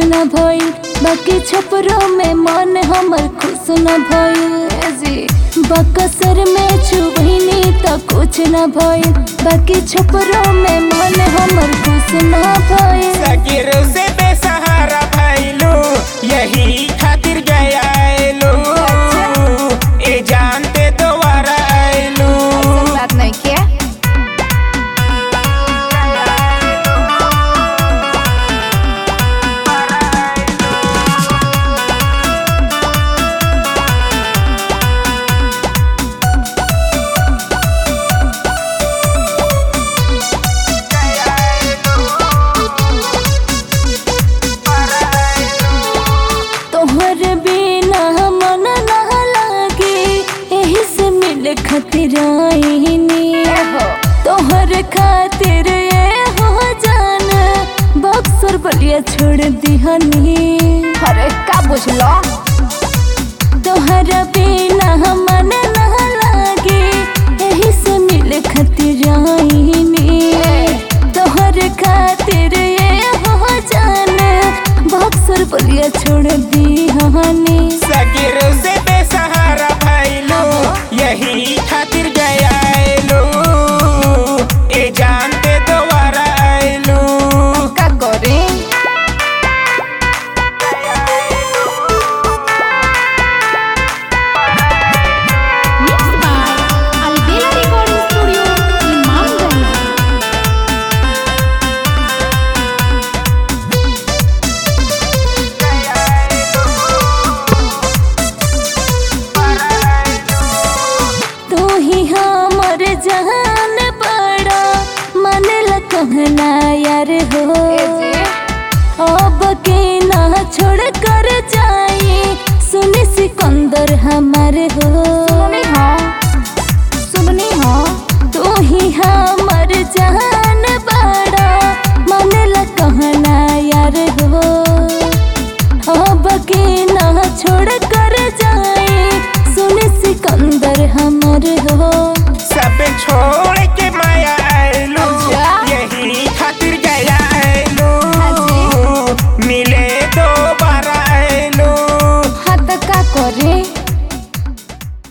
न भइल, बाकी छपरों में मन हमर खुश न भइल। बकसर में चुभनी त कुछ न भइल, बाकी छपरों में मन हमर खुश न भइल। सगिरो से बेसहारा भइलू, यही खातिर गयालू, ए जानते दोबारा आइलू। बात नहीं क्या खातिर आईनी तोहर खातिर ये हो जान, बक्सर बलिया छोड़ दिहनी। अरे का बुझलो तोहर बिना मन न लागे, यही से मिले खातिर आईनी। तोहर खातिर ये हो जान, बक्सर बलिया छोड़ दिहनी। सगिरो से बेसहारा भइलू, यही खातिर गयालू, ए जानते दोबारा आइलू। का करे जहान बड़ा मन कहना यार हो, अब के ना छोड़ कर जाए, सुनी सिकंदर हमार हो।